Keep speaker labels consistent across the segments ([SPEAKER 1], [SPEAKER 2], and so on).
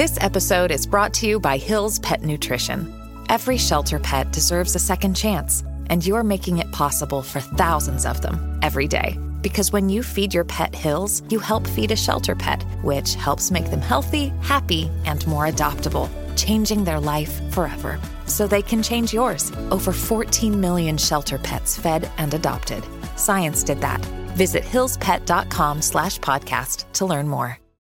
[SPEAKER 1] This episode is brought to you by Hill's Pet Nutrition. Every shelter pet deserves a second chance, and you're making it possible for thousands of them every day. Because when you feed your pet Hill's, you help feed a shelter pet, which helps make them healthy, happy, and more adoptable, changing their life forever. So they can change yours. Over 14 million shelter pets fed and adopted. Science did that. Visit hillspet.com/podcast to learn more.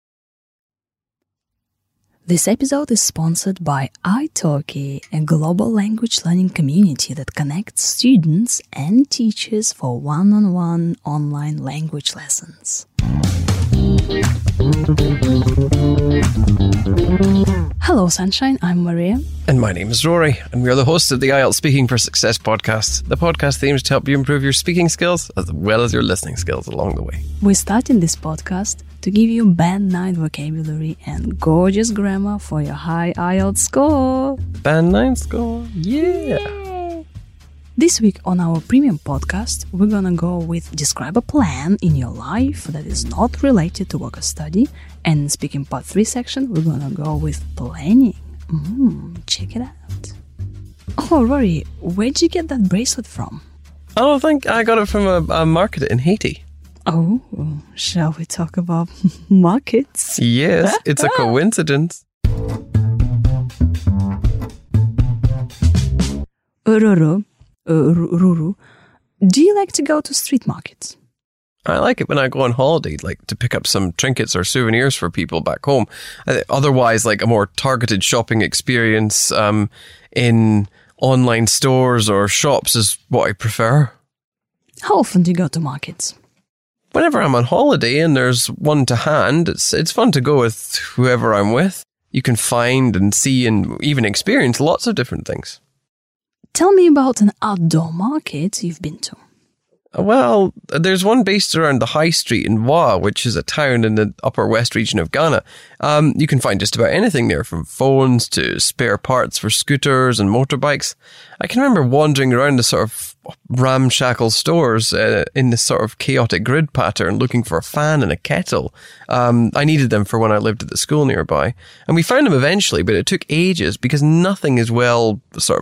[SPEAKER 2] This episode is sponsored by italki, a global language learning community that connects students and teachers for one-on-one online language lessons. Hello, Sunshine. I'm Maria.
[SPEAKER 3] And my name is Rory, and we are the hosts of the IELTS Speaking for Success podcast. The podcast aims to help you improve your speaking skills as well as your listening skills along the way.
[SPEAKER 2] We're starting this podcast to give you Band 9 vocabulary and gorgeous grammar for your high IELTS score.
[SPEAKER 3] Band 9 score, yeah!
[SPEAKER 2] This week on our premium podcast, we're gonna go with describe a plan in your life that is not related to work or study. And in Speaking Part 3 section, we're gonna go with planning. Check it out. Oh, Rory, where'd you get that bracelet from?
[SPEAKER 3] I think I got it from a market in Haiti.
[SPEAKER 2] Oh, shall we talk about markets?
[SPEAKER 3] Yes, it's a coincidence.
[SPEAKER 2] Ruru, do you like to go to street markets?
[SPEAKER 3] I like it when I go on holiday, like to pick up some trinkets or souvenirs for people back home. Otherwise, like a more targeted shopping experience in online stores or shops is what I prefer.
[SPEAKER 2] How often do you go to markets?
[SPEAKER 3] Whenever I'm on holiday and there's one to hand, it's fun to go with whoever I'm with. You can find and see and even experience lots of different things.
[SPEAKER 2] Tell me about an outdoor market you've been to.
[SPEAKER 3] Well, there's one based around the High Street in Wa, which is a town in the upper west region of Ghana. You can find just about anything there, from phones to spare parts for scooters and motorbikes. I can remember wandering around the sort of ramshackle stores in this sort of chaotic grid pattern looking for a fan and a kettle. I needed them for when I lived at the school nearby. And we found them eventually, but it took ages because nothing is well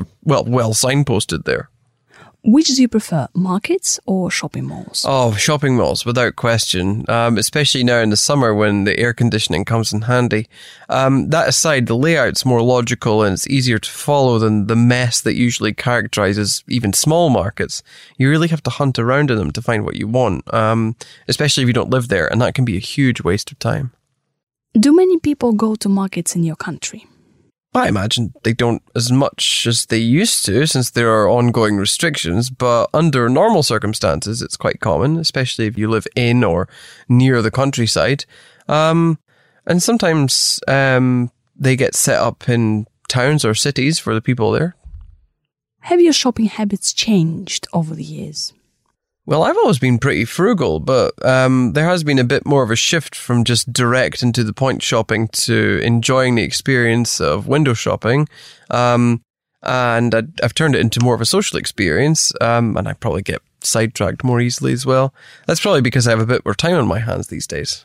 [SPEAKER 3] signposted there.
[SPEAKER 2] Which do you prefer, markets or shopping malls?
[SPEAKER 3] Oh, shopping malls, without question. Especially now in the summer when the air conditioning comes in handy. That aside, the layout's more logical and it's easier to follow than the mess that usually characterises even small markets. You really have to hunt around in them to find what you want, especially if you don't live there, and that can be a huge waste of time.
[SPEAKER 2] Do many people go to markets in your country?
[SPEAKER 3] I imagine they don't as much as they used to since there are ongoing restrictions, but under normal circumstances, it's quite common, especially if you live in or near the countryside. And sometimes they get set up in towns or cities for the people there.
[SPEAKER 2] Have your shopping habits changed over the years?
[SPEAKER 3] Well, I've always been pretty frugal, but there has been a bit more of a shift from just direct and to the point shopping to enjoying the experience of window shopping. And I've turned it into more of a social experience, and I probably get sidetracked more easily as well. That's probably because I have a bit more time on my hands these days.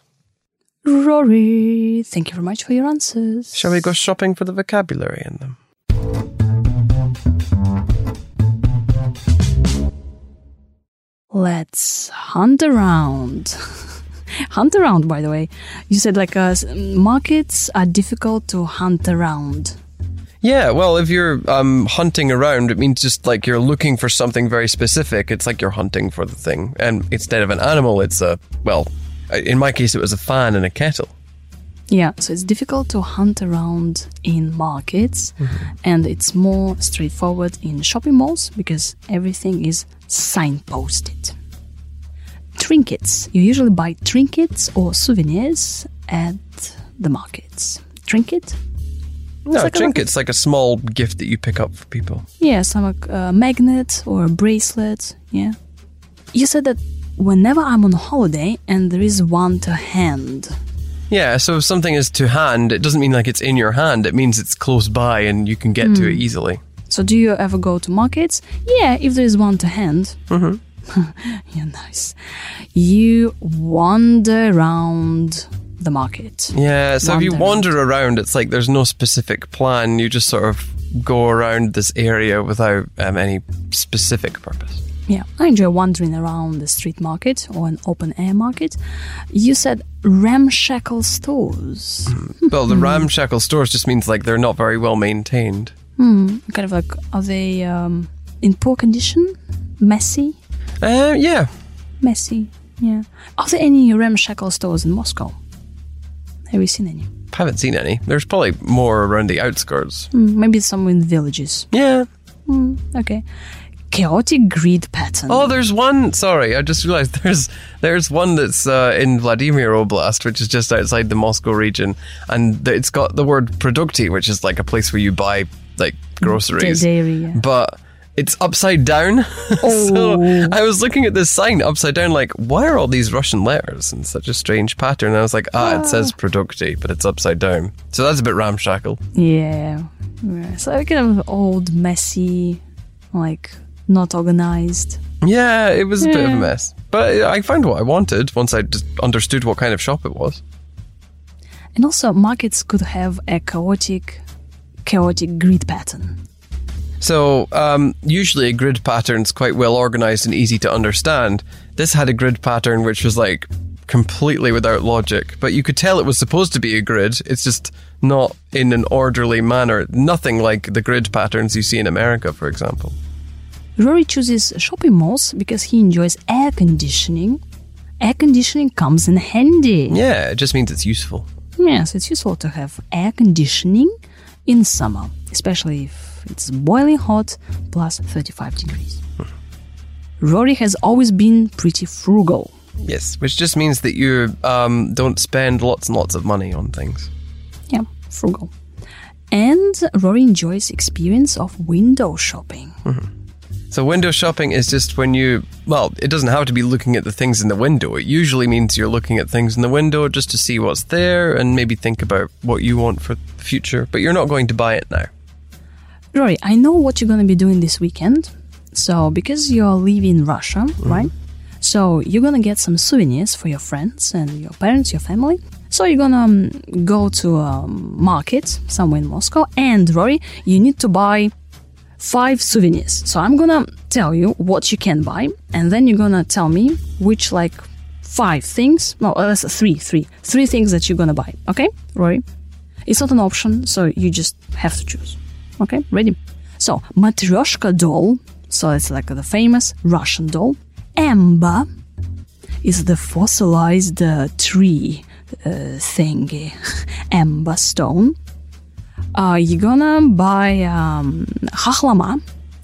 [SPEAKER 2] Rory, thank you very much for your answers.
[SPEAKER 3] Shall we go shopping for the vocabulary in them?
[SPEAKER 2] Let's hunt around. Hunt around, by the way. You said markets are difficult to hunt around.
[SPEAKER 3] Yeah, well, if you're hunting around, it means just like you're looking for something very specific. It's like you're hunting for the thing. And instead of an animal, it's in my case, it was a fan and a kettle.
[SPEAKER 2] Yeah, so it's difficult to hunt around in markets, and it's more straightforward in shopping malls because everything is signposted. Trinkets. You usually buy trinkets or souvenirs at the markets. Trinket?
[SPEAKER 3] No, trinket's like a small gift that you pick up for people.
[SPEAKER 2] Yeah, some magnet or a bracelet, yeah. You said that whenever I'm on holiday and there is one to hand.
[SPEAKER 3] Yeah, so if something is to hand, it doesn't mean like it's in your hand. It means it's close by and you can get to it easily.
[SPEAKER 2] So do you ever go to markets? Yeah, if there is one to hand.
[SPEAKER 3] Mm-hmm.
[SPEAKER 2] Yeah, nice. You wander around the market.
[SPEAKER 3] Yeah, so if you
[SPEAKER 2] Wander
[SPEAKER 3] wander around, it's like there's no specific plan. You just sort of go around this area without any specific purpose.
[SPEAKER 2] Yeah, I enjoy wandering around the street market or an open air market. You said ramshackle stores.
[SPEAKER 3] Well, the ramshackle stores just means like they're not very well maintained.
[SPEAKER 2] Kind of like, are they in poor condition? Messy?
[SPEAKER 3] Yeah.
[SPEAKER 2] Messy, yeah. Are there any ramshackle stores in Moscow? Have you seen any?
[SPEAKER 3] Haven't seen any. There's probably more around the outskirts.
[SPEAKER 2] Maybe some in the villages.
[SPEAKER 3] Yeah.
[SPEAKER 2] Okay. Chaotic grid pattern.
[SPEAKER 3] Oh, there's one. Sorry, I just realized there's one that's in Vladimir Oblast, which is just outside the Moscow region, and it's got the word Produkty, which is like a place where you buy like groceries.
[SPEAKER 2] Dairy, yeah.
[SPEAKER 3] But it's upside down. So I was looking at this sign upside down, like, why are all these Russian letters in such a strange pattern? And I was like, it says Produkty, but it's upside down. So that's a bit ramshackle.
[SPEAKER 2] Yeah. So kind of old, messy, like not organized.
[SPEAKER 3] Yeah, it was a bit of a mess. But I found what I wanted once I just understood what kind of shop it was.
[SPEAKER 2] And also, markets could have a chaotic grid pattern.
[SPEAKER 3] So, usually a grid pattern's quite well organized and easy to understand. This had a grid pattern which was like completely without logic, but you could tell it was supposed to be a grid. It's just not in an orderly manner. Nothing like the grid patterns you see in America, for example.
[SPEAKER 2] Rory chooses shopping malls because he enjoys air conditioning. Air conditioning comes in handy.
[SPEAKER 3] Yeah, it just means it's useful.
[SPEAKER 2] Yes, it's useful to have air conditioning in summer, especially if it's boiling hot plus 35 degrees. Rory has always been pretty frugal.
[SPEAKER 3] Yes, which just means that you don't spend lots and lots of money on things.
[SPEAKER 2] Yeah, frugal. And Rory enjoys experience of window shopping.
[SPEAKER 3] So window shopping is just when it doesn't have to be looking at the things in the window. It usually means you're looking at things in the window just to see what's there and maybe think about what you want for the future, but you're not going to buy it now.
[SPEAKER 2] Rory, I know what you're going to be doing this weekend. So, because you're leaving Russia, right? So, you're going to get some souvenirs for your friends and your parents, your family. So, you're going to go to a market somewhere in Moscow. And, Rory, you need to buy 5 souvenirs. So, I'm going to tell you what you can buy. And then you're going to tell me which, 5 things. No, that's 3 things that you're going to buy. Okay, Rory? It's not an option, so you just have to choose. Okay, ready? So, Matryoshka doll. So, it's like the famous Russian doll. Amba is the fossilized tree thingy. Amba stone. You're gonna buy Khakhlama.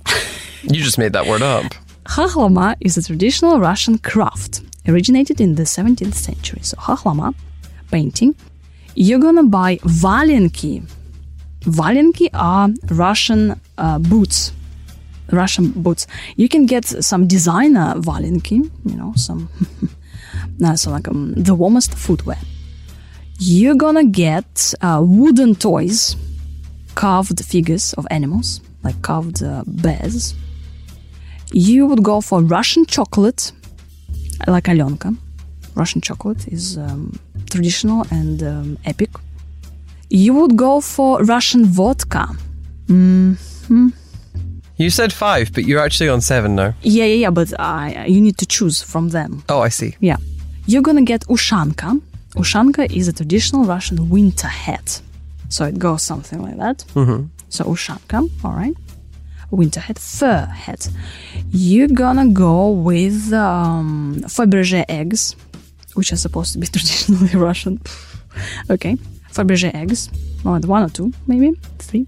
[SPEAKER 3] You just made that word up.
[SPEAKER 2] Khakhlama is a traditional Russian craft, originated in the 17th century. So, Khakhlama, painting. You're gonna buy Valenki. Valenki are Russian boots. Russian boots. You can get some designer Valenki, some the warmest footwear. You're gonna get wooden toys, carved figures of animals, like carved bears. You would go for Russian chocolate, like Alenka. Russian chocolate is traditional and epic. You would go for Russian vodka.
[SPEAKER 3] You said 5, but you're actually on 7 now.
[SPEAKER 2] Yeah, but you need to choose from them.
[SPEAKER 3] Oh, I see.
[SPEAKER 2] Yeah. You're gonna get Ushanka. Ushanka is a traditional Russian winter hat. So it goes something like that. So Ushanka, all right. Winter hat, fur hat. You're gonna go with Fabergé eggs, which are supposed to be traditionally Russian. Okay. Fabergé eggs. 1 or 2, maybe 3.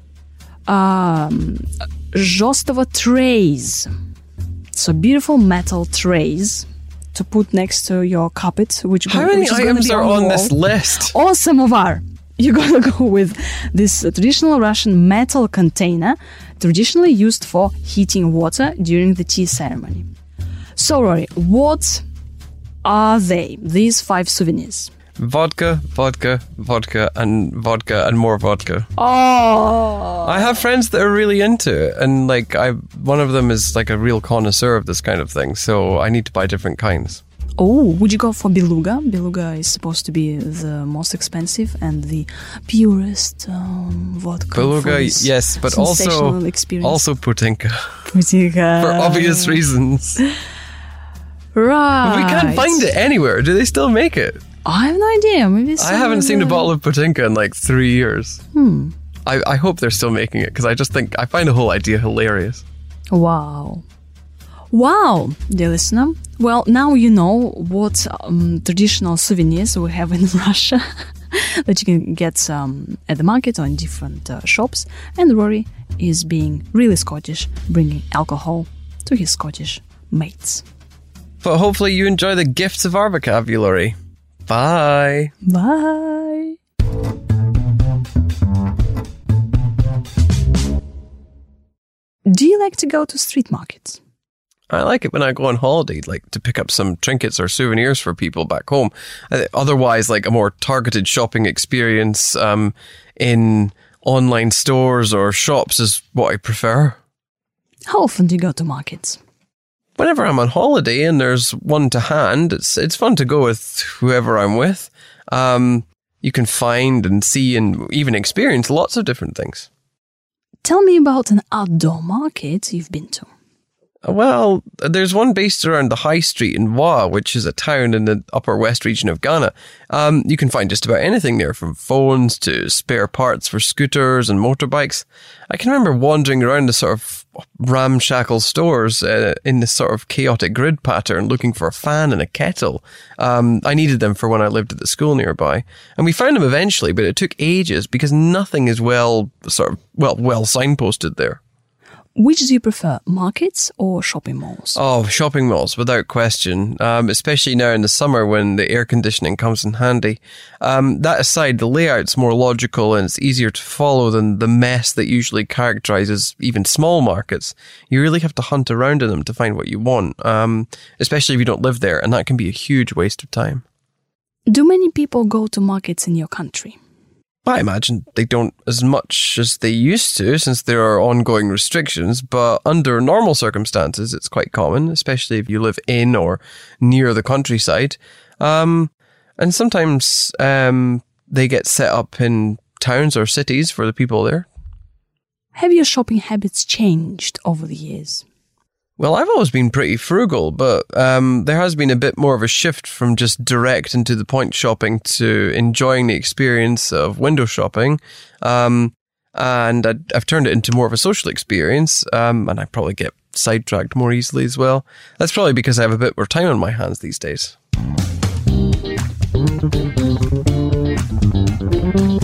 [SPEAKER 2] Zhostova trays. So beautiful metal trays to put next to your carpet.
[SPEAKER 3] How many items are on this list?
[SPEAKER 2] Or samovar. You're gonna go with this traditional Russian metal container, traditionally used for heating water during the tea ceremony. So, Rory, what are they? These 5 souvenirs.
[SPEAKER 3] Vodka, and more vodka.
[SPEAKER 2] Oh!
[SPEAKER 3] I have friends that are really into it, and one of them is like a real connoisseur of this kind of thing, so I need to buy different kinds.
[SPEAKER 2] Oh, would you go for beluga? Beluga is supposed to be the most expensive and the purest vodka.
[SPEAKER 3] Beluga, yes, but also Putinka.
[SPEAKER 2] Putinka.
[SPEAKER 3] For obvious reasons.
[SPEAKER 2] Right.
[SPEAKER 3] But we can't find it anywhere. Do they still make it?
[SPEAKER 2] I have no idea. Maybe
[SPEAKER 3] I haven't seen a bottle of Putinka in like 3 years. I hope they're still making it because I find the whole idea hilarious.
[SPEAKER 2] Wow, dear listener. Well, now you know what traditional souvenirs we have in Russia that you can get at the market or in different shops. And Rory is being really Scottish, bringing alcohol to his Scottish mates.
[SPEAKER 3] But hopefully you enjoy the gifts of our vocabulary. Bye.
[SPEAKER 2] Bye. Do you like to go to street markets?
[SPEAKER 3] I like it when I go on holiday, like to pick up some trinkets or souvenirs for people back home. Otherwise, like a more targeted shopping experience in online stores or shops is what I prefer.
[SPEAKER 2] How often do you go to markets?
[SPEAKER 3] Whenever I'm on holiday and there's one to hand, it's fun to go with whoever I'm with. You can find and see and even experience lots of different things.
[SPEAKER 2] Tell me about an outdoor market you've been to.
[SPEAKER 3] Well, there's one based around the High Street in Wa, which is a town in the upper west region of Ghana. You can find just about anything there, from phones to spare parts for scooters and motorbikes. I can remember wandering around the sort of ramshackle stores in this sort of chaotic grid pattern looking for a fan and a kettle. I needed them for when I lived at the school nearby. And we found them eventually, but it took ages because nothing is well signposted there.
[SPEAKER 2] Which do you prefer, markets or shopping malls?
[SPEAKER 3] Oh, shopping malls, without question. Especially now in the summer when the air conditioning comes in handy. That aside, the layout's more logical and it's easier to follow than the mess that usually characterises even small markets. You really have to hunt around in them to find what you want, especially if you don't live there, and that can be a huge waste of time.
[SPEAKER 2] Do many people go to markets in your country?
[SPEAKER 3] I imagine they don't as much as they used to since there are ongoing restrictions, but under normal circumstances, it's quite common, especially if you live in or near the countryside. And sometimes they get set up in towns or cities for the people there.
[SPEAKER 2] Have your shopping habits changed over the years?
[SPEAKER 3] Well, I've always been pretty frugal, but there has been a bit more of a shift from just direct and to the point shopping to enjoying the experience of window shopping. And I've turned it into more of a social experience, and I probably get sidetracked more easily as well. That's probably because I have a bit more time on my hands these days.